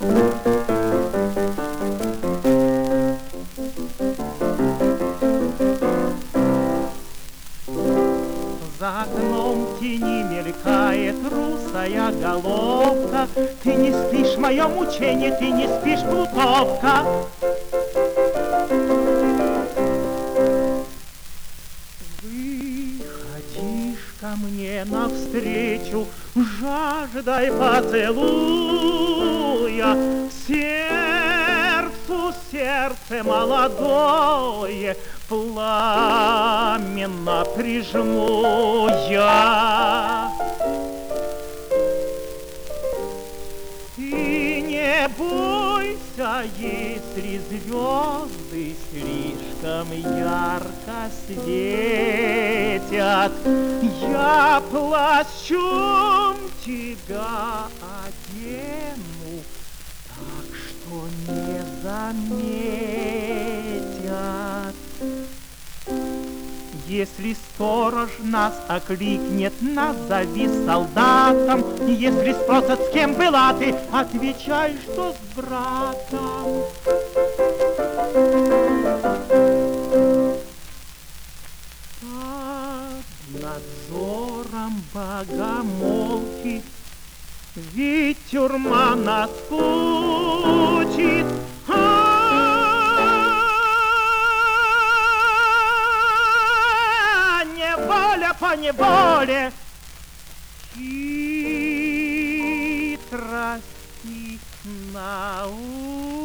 За окном в тени мелькает русая головка. Ты не спишь, мое мучение, ты не спишь, плутовка. Выходишь ко мне навстречу, жаждой поцелуя. Сердцу сердце молодое пламенно прижму я. Ты не бойся, если звезды слишком ярко светят. Я плащом тебя одену, так что не заметят. Если сторож нас окликнет, назови солдатом. Если спросят, с кем была ты, отвечай, что с братом. Под надзором богомолки, ведь тюрьма нас учит. По неволе хитрости науки.